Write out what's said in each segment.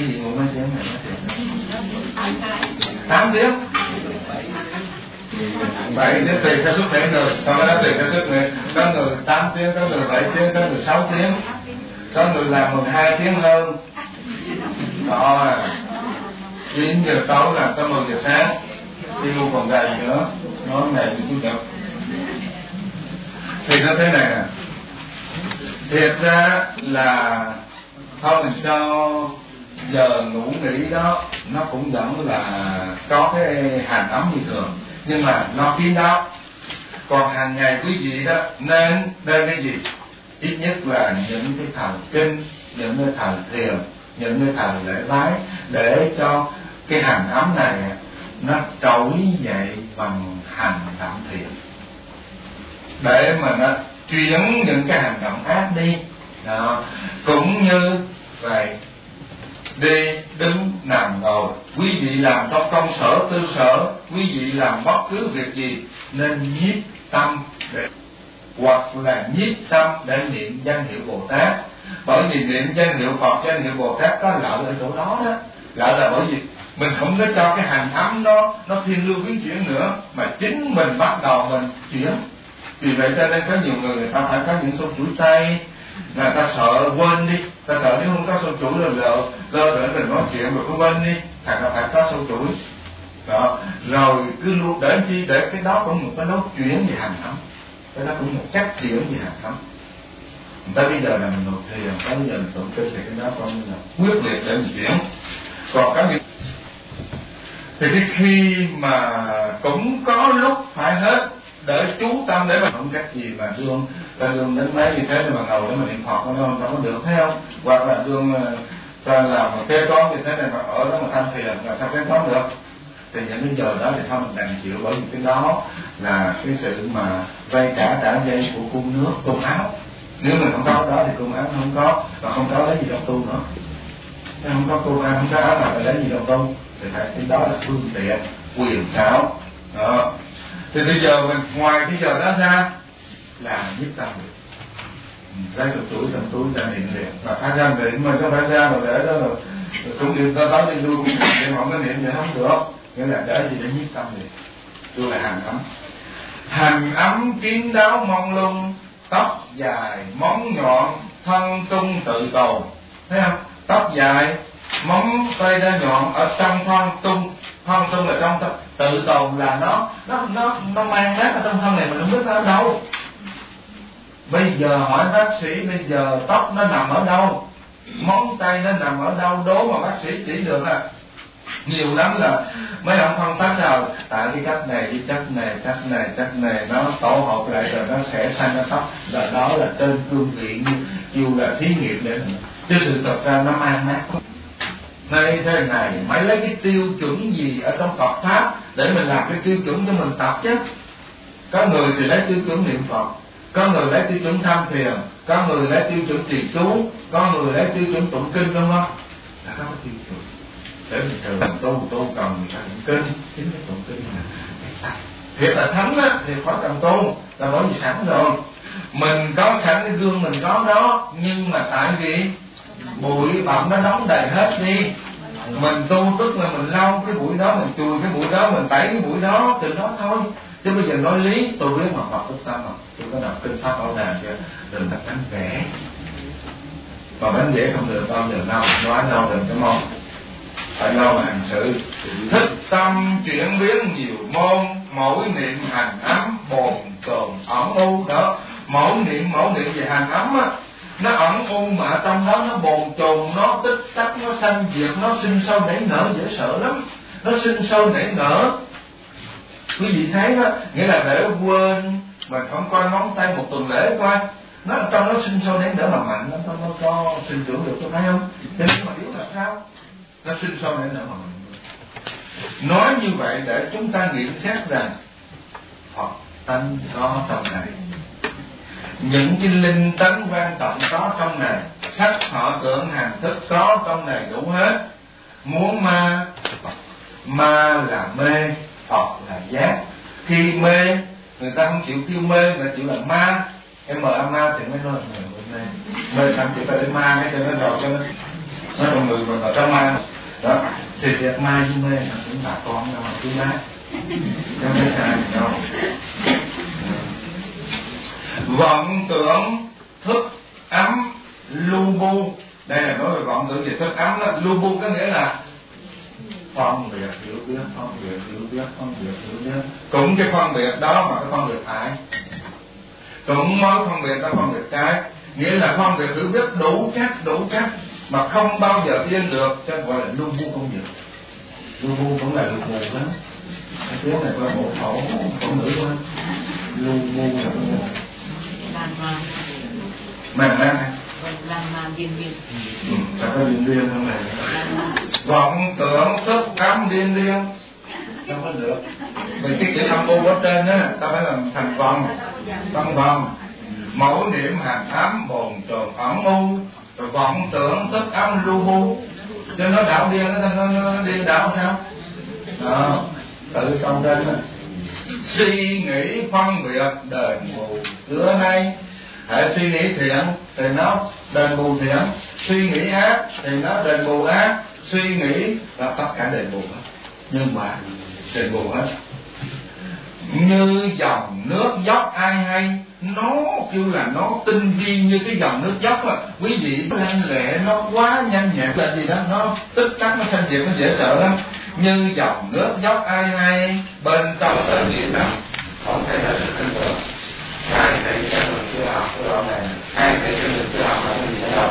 cái gì ngủ mấy tiếng này mấy tiếng? 8 tiếng. Vậy nó tùy theo sức khỏe người, còn nó tùy theo sức khỏe. Có người 8 tiếng, có người 7 tiếng, có người 6 tiếng, có người làm 12 tiếng hơn. Đó, 9 giờ tối làm tới 10 giờ sáng, đi mua còn gầy nữa, nói ngày thì Chủ nhật. Thì nó thế này nè, thiệt ra là thôi mình cho giờ ngủ nghỉ đó nó cũng vẫn là có cái hàn ấm như thường, nhưng mà nó kín đáo. Còn hàng ngày quý vị đó nên cái gì? Ít nhất là những cái thần kinh, những cái thần thiền, những cái thần lễ bái, để cho cái hàn ấm này nó trỗi dậy bằng hành động thiền, để mà nó chuyển những cái hành động ác đi. Đó. Cũng như vậy, đi đứng nằm ngồi, quý vị làm trong công sở tư sở, quý vị làm bất cứ việc gì nên nhiếp tâm để, hoặc là nhiếp tâm để niệm danh hiệu Bồ Tát. Bởi vì niệm danh hiệu Phật, danh hiệu Bồ Tát có lợi ở chỗ đó đó. Lợi là bởi vì mình không có cho cái hành ấm nó thiên lưu biến chuyển nữa, mà chính mình bắt đầu mình chuyển. Vì vậy cho nên có nhiều người ta phải có những số chuỗi tay, người ta sợ quên đi, ta sợ nếu không có số chuỗi rồi lơ để mình nói chuyện rồi cứ quên đi, thành ra phải có số chuỗi. Đó, rồi cứ luôn để chi, để cái đó cũng một cái lối chuyển về hành ấm, cái đó cũng một cách chuyển về hành ấm. Tới bây giờ là mình nộp thiền, tới bây giờ mình tụng kinh thì cái đó coi như là quyết liệt để mình chuyển. Còn cái thì cái khi mà cũng có lúc phải hết để chú tâm, để mà không cách gì mà đương đến mấy như thế mà ngồi để mà niệm Phật nó không có được, thấy không? Hoặc là đương ta làm một kế toán như thế này mà ở đó mà tham thiền là sao kế toán được? Thì những cái giờ đó thì thôi mình đành chịu, bởi vì cái đó là cái sự mà vay trả dây của cung nước, cung áo. Nếu mình không có đó thì cung áo không có, và không có lấy gì trong tu nữa. Nếu không có cung áo, không có áo nào phải lấy gì trong tu, thì phải cái đó là phương tiện quyền xảo. Đó. Thì bây giờ mình ngoài cái giờ đó ra là nhiếp tâm được, lấy sụp tuổi trong túi ra niệm liền, và khai ra niệm mà có phải ra rồi để đó rồi cũng niệm ta tới đi luôn, niệm không có niệm vậy không được, nghĩa là để gì để nhiếp tâm liền. Tôi là hành ấm, hành ấm kín đáo mông lung, tóc dài móng nhọn, thân tung tự tồn, thấy không? Tóc dài, móng tay ra nhọn ở trong thân tung là trong tự tồn, là nó mang mát ở trong thân này, mình không biết nó ở đâu. Bây giờ hỏi bác sĩ, bây giờ tóc nó nằm ở đâu, móng tay nó nằm ở đâu, đố mà bác sĩ chỉ được à. Nhiều lắm là mấy ông phân tích rồi, tại cái cách này, cái cách này nó tổ hợp lại rồi nó sẽ sanh ra tóc, rồi đó là trên phương tiện dù là thí nghiệm để mình, chứ sự thật ra nó mang mát. Này thế này, phải lấy cái tiêu chuẩn gì ở trong Phật Pháp để mình làm cái tiêu chuẩn cho mình tập chứ. Có người thì lấy tiêu chuẩn niệm Phật, có người lấy tiêu chuẩn tham thiền, có người lấy tiêu chuẩn trì chú, có người lấy tiêu chuẩn tụng kinh, đúng không? Là có cái tiêu chuẩn để mình thường tu cần mình phải tụng kinh, chính cái tụng kinh là thiệt là thánh á thì khó cần tu, là bởi vì sẵn rồi, mình có sẵn cái gương mình có đó, nhưng mà tại vì bụi bặm nó đóng đầy hết đi. Mình tu tức là mình lau cái bụi đó, mình chùi cái bụi đó, mình tẩy cái bụi đó, từ đó thôi. Chứ bây giờ nói lý, tôi biết mà Phật Đức Tâm mà, tôi có đọc kinh Pháp Bảo Đàn cho đừng đặt bánh vẽ. Mà bánh vẽ không được bao giờ đâu, nói đâu đừng có mong. Phải lo hành sự, thích tâm chuyển biến nhiều môn, mỗi niệm hành ấm, bồn tồn ẩn u đó. Mỗi niệm về hành ấm á, nó ẩn u mà trong đó nó bồn chồn, nó tích tắc, nó sanh diệt, nó sinh sôi nảy nở, dễ sợ lắm. Nó sinh sôi nảy nở, quý vị thấy đó, nghĩa là để quên mình không coi ngón tay một tuần lễ coi, nó trong nó sinh sôi nảy nở mà mạnh, nó có sinh trưởng được, có thấy không? Cho nên mà yếu là sao? Nó sinh sôi nảy nở mà mạnh. Nói như vậy để chúng ta nghiệm xét rằng Phật tánh có trong này, những cái linh tánh quan trọng có trong này, sắc họ tưởng hành thức có trong này đủ hết. Muốn ma là mê, Phật là giác. Khi mê, người ta không chịu kêu mê, người ta chịu là ma. Em mời ma thì mới nói là mê. Mê không chịu ta để ma, cái cho nó đầu cho nó nó con người mình ở trong ma đó thì việc ma với mê là cũng là con đâu mà cứ nát không thấy sai gì đâu. Vọng tưởng thức ấm lu bu, đây là nói về vọng tưởng về thức ấm đó. Lu bu có nghĩa là phân biệt hiểu biết, phân biệt hiểu biết, phân biệt hiểu biết. Cũng cái phân biệt đó mà cái phân biệt phải, cũng mới phân biệt đó phân biệt cái, nghĩa là phân biệt hiểu biết đủ cách mà không bao giờ yên được, cho gọi là lu bu công việc. Lu bu cũng là lu bu đó. Cái tiếng này có một khẩu ngữ quá. Lu bu là màn man điên điên. Sao có điên điên không này? Vọng tưởng thức ấm điên điên không có được. Vì cái chữ âm u ở trên á, ta phải làm thành vòng, văn vòng. Mẫu niệm hàn ám bồn chồn ẩn u, rồi vọng tưởng thức ấm lu bu. Cho nó đảo điên, nó điên đảo sao? Đó, tự trong trên đó. Suy nghĩ phân biệt đền bù xưa nay. Hãy suy nghĩ thiện thì nó đền bù thiện, suy nghĩ ác thì nó đền bù ác, suy nghĩ là tất cả đền bù hết, nhưng mà đền bù hết. Như dòng nước dốc ai hay, nó kêu là nó tinh vi như cái dòng nước dốc á, quý vị, nó lanh lẹ, nó quá nhanh nhẹn là gì đó, nó tức tắc, nó sanh diệt, nó dễ sợ lắm. Như dòng nước dốc ai hay, bên trong tự nhiên lắm, không thể là sự tin tưởng. Ai thấy cho mình chưa học cái đó này, ai thấy cho mình chưa học là cái gì đâu.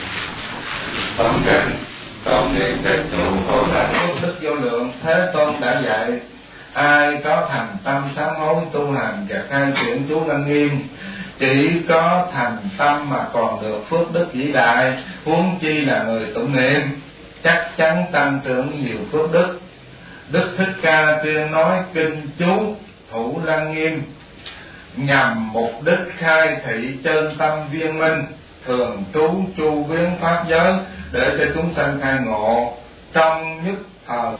Tổng trình công niệm tích tụ khổ là đức vô lượng. Thế Tôn đã dạy ai có thành tâm sám hối tu hành và khai triển chú Lăng Nghiêm, chỉ có thành tâm mà còn được phước đức vĩ đại, huống chi là người tụng niệm, chắc chắn tăng trưởng nhiều phước đức. Đức Thích Ca tuyên nói kinh chú thủ Lăng Nghiêm nhằm mục đích khai thị chân tâm viên minh, thường trú chu biến pháp giới để cho chúng sanh khai ngộ trong nhất thời.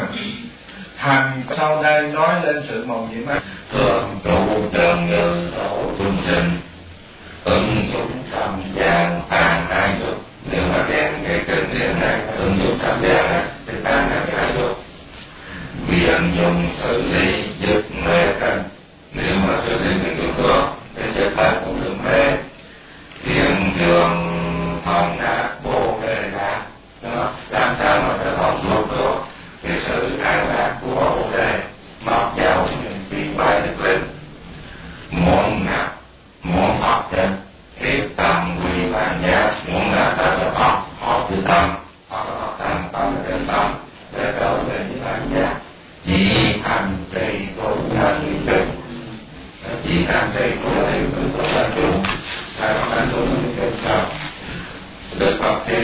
Hành sau đây nói lên sự mầu nhiệm ấy. Thường trụ chân như độ chúng sinh, ứng dụng trần gian tàn hại dục. Nếu mà đem cái kinh điển này ứng dụng trần gian thì tàn hại dục. Biện dùng xử lý dứt mê tình. Nếu mà xử lý những điều đó thì sẽ phải cũng được mê. Thiện trường thông đạt bồ đề đạt. Đó, làm sao mà trở thông suốt được cái sự an lạc của bồ đề, mặc dầu những tiếng bài được lên. Muốn ngặt, muốn học chân, tiếp tâm quy bản giác, muốn ngặt ta sẽ học từ tâm, học tâm, tâm là đến tâm, để trở về với bản giác. Chỉ hành trì của thân lý trình, chỉ hành trì của thân lý của thân chủ, hay là thân chủ lý trình sao? Đức Phật thì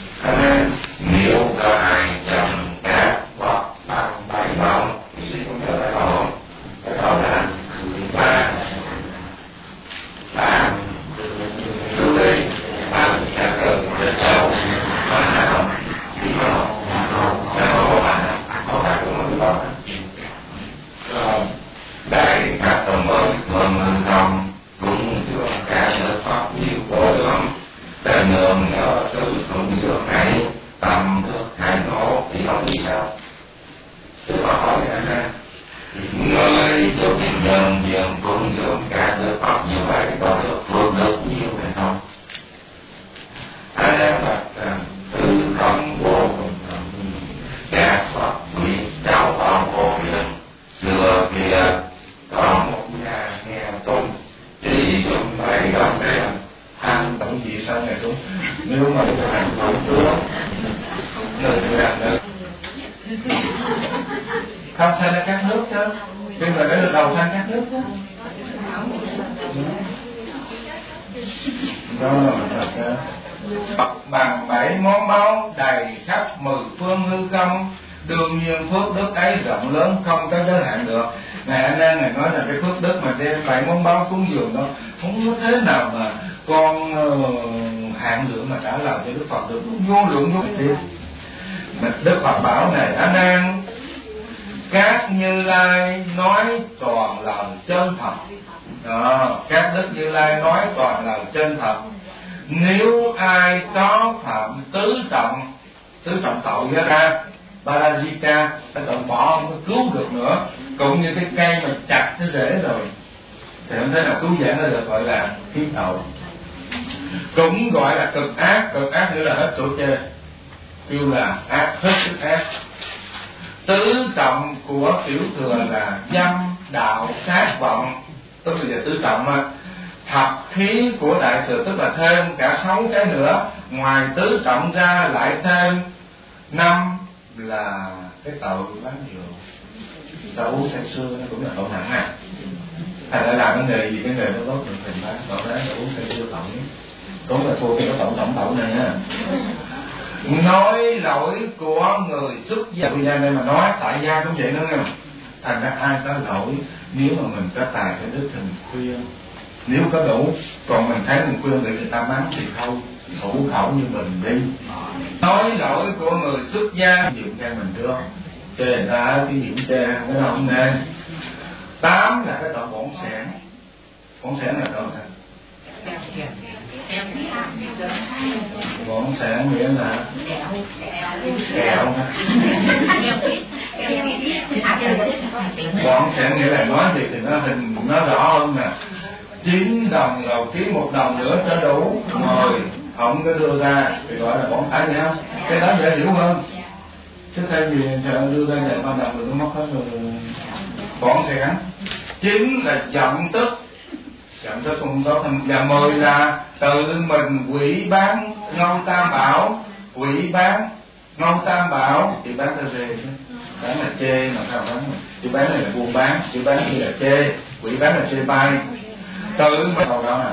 nếu có ai chồng các hoặc bằng bài mong thì cũng trở lại hồn. Cái đó là ba lưu ý ba nhà cơn trên sâu ba nào thì có ba của mình đó. Đại các đồng mới thường lưu thông cũng được cả nước Pháp nhiều bộ lượng để nương nhờ sự thuận dược ấy tâm được khai ngộ thì ông đi sao? Tôi có hỏi anh người được nhân duyên cũng dường cả nước Pháp như vậy có được phước đức nhiều hay không? Ai đã bạch rằng từ không vô cùng các Phật quý cháu con vô biên. Xưa kia có một nhà nghèo tùng chỉ dùng bảy đồng tiền ăn tổng gì sau này đúng. Nếu mà được hành tổng tướng người tự làm được không sanh ra các nước chứ, nhưng mà phải được đầu sanh các nước chứ. Đó là thật đó. Bằng 7 món báu đầy khắp 10 phương hư không, đương nhiên phước đức ấy rộng lớn không có giới hạn được. Ngài A Nan ngài nói là cái phước đức mà đem 7 món báu cúng dường đó không có thế nào mà con hạn lượng mà trả lời cho Đức Phật được, vô lượng vô biên. Đức Phật bảo này A Nan, các Như Lai nói toàn lời chân thật. Đó, các Đức Như Lai nói toàn lời chân thật. Nếu ai có phạm tứ trọng tứ trọng tội ra Parajika, cái tội bỏ không có cứu được nữa, cũng như cái cây mà chặt nó rễ rồi thì không thể nào cứu vãn nó được, gọi là kiến tội. Cũng gọi là cực ác nữa là hết chỗ chê, kêu là ác, hết sức ác. Tứ trọng của tiểu thừa là dâm, đạo, sát, vọng, tức là tứ trọng á. Thập khí của đại thừa tức là thêm cả 6 cái nữa, ngoài tứ trọng ra lại thêm 5 là cái tội bán rượu, tội uống say sưa, nó cũng là tội nặng à. Thầy đã làm cái nghề gì, cái nghề nó tốt được thầy bán, tội bán uống say sưa tội cũng là thuộc cái tổng tội này á. Nói lỗi của người xuất gia, bây giờ đây mà nói tại gia cũng vậy nữa nghe. Thành ra ai có lỗi, nếu mà mình có tài cái đức thì mình khuyên, nếu có đủ, còn mình thấy mình khuyên để người ta mắng thì thôi, thủ khẩu như mình đi. Nói lỗi của người xuất gia dựng cho mình được, chê người ta cái điểm chê cái nào không nên. 8 là cái tội bổn sản. Bổn sản là tội gì? Bổn sản nghĩa là kẹo. Bổn sản nghĩa là nói gì thì nó hình nó rõ hơn nè. 9 đồng rồi kiếm 1 đồng nữa cho đủ 10, không có đưa ra thì gọi là bổn sản nhỉ? Cái đó dễ hiểu hơn. Chứ thay vì đưa ra nhận 3 đồng rồi nó mất hết rồi. Bổn sản. 9 là giận tức. Giận tức không có thành. Và 10 là tự mình quỷ bán Ngâu Tam Bảo. Quỷ bán Ngâu Tam Bảo thì bán theo rề chứ. Bán là chê mà sao bán mà. Chữ bán này là buôn bán, chữ bán như là chê, quỷ bán là chê bai. Tự mình đầu đó nè.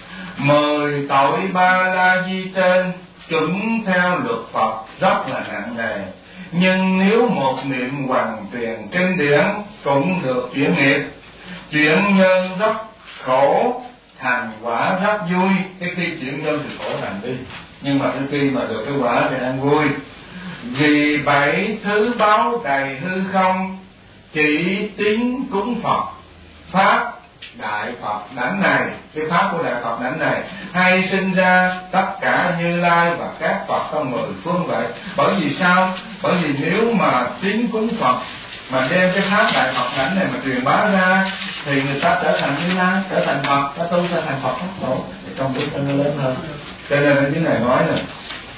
10 tội ba la di trên chuẩn theo luật Phật rất là nặng nề. Nhưng nếu một niệm hoằng truyền kinh điển cũng được chuyển nghiệp. Chuyển nhân rất khổ, thành quả rất vui. Cái khi chuyển nhân thì khổ thành đi, nhưng mà cái khi mà được cái quả thì đang vui. Vì 7 thứ báo đầy hư không, chỉ tín cúng Phật pháp Đại Phật đảnh này. Cái pháp của Đại Phật đảnh này hay sinh ra tất cả Như Lai và các Phật trong 10 phương vậy. Bởi vì sao? Bởi vì nếu mà tín cúng Phật mà đem cái pháp Đại Phật đảnh này mà truyền bá ra thì người ta trở thành Như Lai, trở thành Phật, ta tu trở thành Phật pháp tổ, thì trong bước nó lớn hơn. Cho nên ở dưới này nói nè,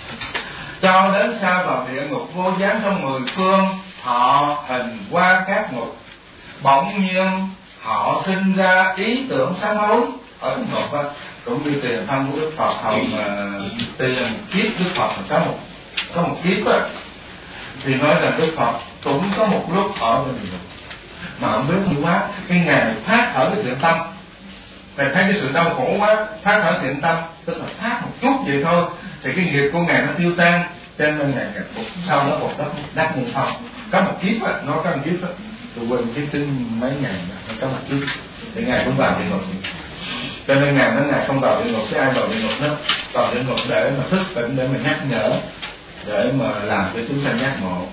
cho đến sau vào địa ngục vô gián trong 10 phương, họ hình qua các ngục, bỗng nhiên họ sinh ra ý tưởng sám hối ở trong ngục á. Cũng như tiền thân của Đức Phật hầu mà tiền kiếp Đức Phật mà có một kiếp á, thì nói là Đức Phật cũng có một lúc ở bên địa ngục mà không biết như quá. Cái ngày phát khởi cái thiện tâm, Ngài thấy cái sự đau khổ quá, phát khởi thiện tâm, tức là phát một chút vậy thôi thì cái nghiệp của Ngài nó tiêu tan. Cho nên Ngài sau đó một đắc nhân phong có một kiếp á, nó có một kiếp á, tôi quên cái tin mấy ngày nó có một kiếp thì Ngài cũng vào địa ngục. Cho nên Ngài nói Ngài không vào địa ngục, chứ ai vào địa ngục đó vào địa ngục để mà thức tỉnh, để mà nhắc nhở, để mà làm cho chúng sanh giác ngộ.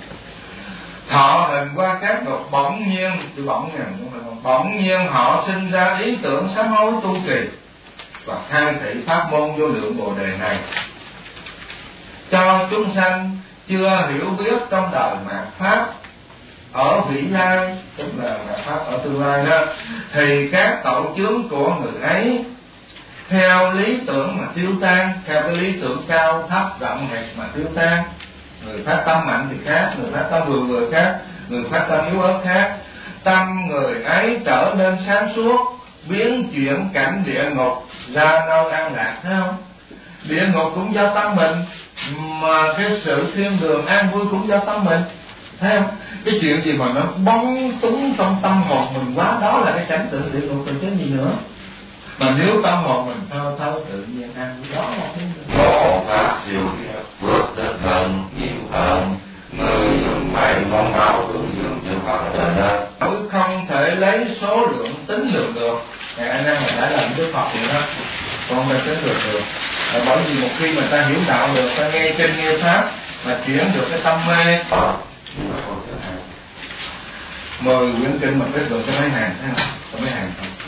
Thọ hình qua các ngục, bỗng nhiên chứ bỗng nhiên họ sinh ra ý tưởng sám hối tu trì và khai thị pháp môn vô lượng bồ đề này cho chúng sanh chưa hiểu biết trong đời mạt pháp ở vĩ lai, tức là mạt pháp ở tương lai đó, thì các tội chướng của người ấy theo lý tưởng mà tiêu tan, theo cái lý tưởng cao thấp rộng hẹp mà tiêu tan. Người phát tâm mạnh thì khác, người phát tâm vừa khác, người phát tâm yếu ớt khác. Tâm người ấy trở nên sáng suốt, biến chuyển cảnh địa ngục ra nơi an lạc, thấy không? Địa ngục cũng do tâm mình, mà cái sự thiên đường an vui cũng do tâm mình, thấy không? Cái chuyện gì mà nó bóng túng trong tâm hồn mình quá, đó là cái cảnh tượng địa ngục, còn chứ gì nữa. Mà nếu tâm hồn mình thơ tự nhiên an vui, đó là cái Bồ Tát siêu việt bước đến gần nhiều hơn, người dùng bảy món báo ứng dụng cho Phật đời đó. Không thể lấy số lượng tính lượng được. Ngày anh em mình đã làm Đức Phật vậy đó, còn phải tính được. Bởi vì một khi mà ta hiểu đạo được, ta nghe kinh nghe pháp mà chuyển được cái tâm mê. 10 quyển kinh mà kết được cho mấy hàng, thấy không? Có mấy hàng không?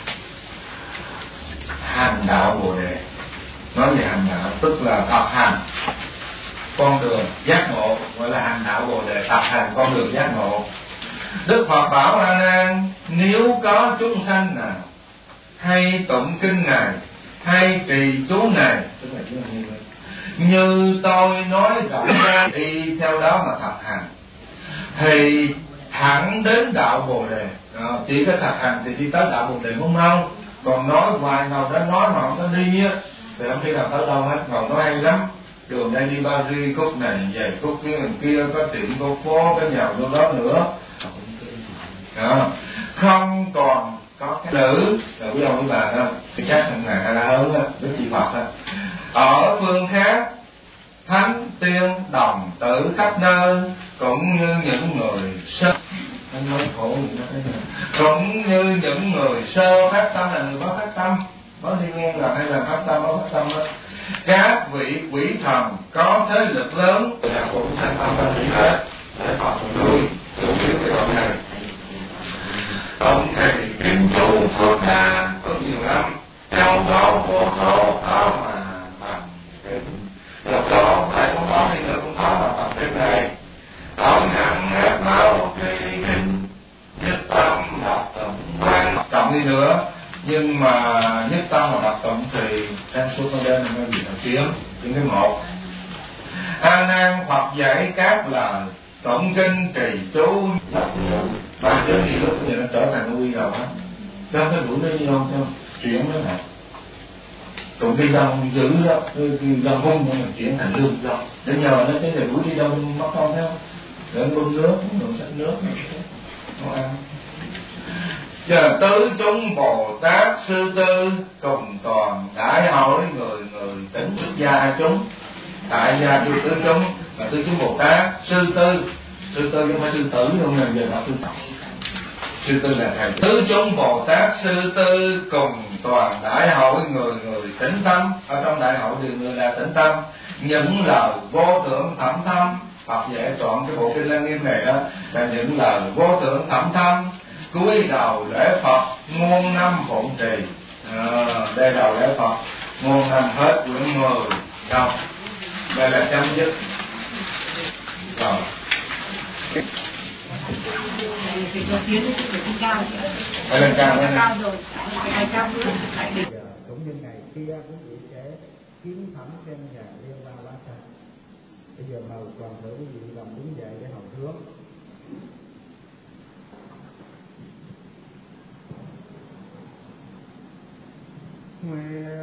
Hành đạo Bồ Đề. Nói về hành đạo tức là thật hành. con đường giác ngộ, gọi là hành đạo Bồ Đề, tập hành con đường giác ngộ. Đức Phật bảo A Nan, nếu có chúng sanh nào hay tụng kinh này, hay trì chú này, tức là như tôi nói rộng ra, đi theo đó mà tập hành, thì thẳng đến đạo Bồ Đề. Chỉ có tập hành thì đi tới đạo Bồ Đề không mau. Còn nói hoài ngồi đó nói mà không có đi á, thì không thể nào tới đâu hết. Ngồi nói hay lắm, đường đây đi Paris, khúc này về khúc kia, có tiệm có phố, có nhà vô đó nữa. Không còn có cái nữ quý ông quý bà đâu, thì chắc thằng ngài hay là hơn á, Đức Chi Phật á. Ở phương khác, thánh tiên đồng tử khắp nơi, cũng như những người sơ, anh nói khổ gì đó, cũng như những người sơ phát tâm, là người có phát tâm, có đi nghe là hay là phát tâm, có phát tâm đó. Các vị quỷ thần có thế lực lớn là cũng thành tâm ra đi hết, để họ cùng nuôi, cùng biết cái đoạn này. Ông thầy kinh chủ Phật Đà có nhiều lắm, trong đó vô số có mà bằng kinh, lúc đó thầy không có thì nữa cũng có mà bằng kinh này. Ông nặng hết máu kỳ kinh, nhất tâm đọc tụng quan trọng đi nữa, nhưng mà nhất tâm mà đọc tụng thì trang số con đêm nó gì là chiếm cái một. A Nan, Phật dạy các lời tụng kinh trì chú ba trước thì lúc bây giờ nó trở thành nuôi đầu hết, đâu có đủ đi đâu cho chuyển đó này, tụng đi đâu giữ đó, do hung mà chuyển thành lương do, để nhờ nó cái này đuổi đi đâu mất con theo, để bơm nước, uống sách nước này, không ăn. Chờ tứ chúng Bồ Tát sư tư cùng toàn đại hội người tính xuất gia chúng, tại gia tứ chúng là tứ chúng Bồ Tát sư tư không phải sư tử đâu nè, giờ nó sư tư là thầy. Tứ chúng Bồ Tát sư tư cùng toàn đại hội người tĩnh tâm, ở trong đại hội đều người là tĩnh tâm, những lời vô thượng thẩm thâm. Phật dạy chọn cái bộ kinh Lăng Nghiêm này đó là những lời vô thượng thẩm thâm, cúi đầu lễ Phật muôn năm phụng trì. Đây đầu lễ Phật muôn năm hết quyển 10 đâu, đây là chấm dứt rồi. Thì có tiến đến cái lên cao chứ. Phải lên cao rồi, phải cao nữa, phải đỉnh. Cũng như ngày kia quý vị sẽ kiến thẩm trên nhà Liên Ba Bá Sanh. Bây giờ mời toàn thể quý vị làm đứng dậy để học hướng. Nguyện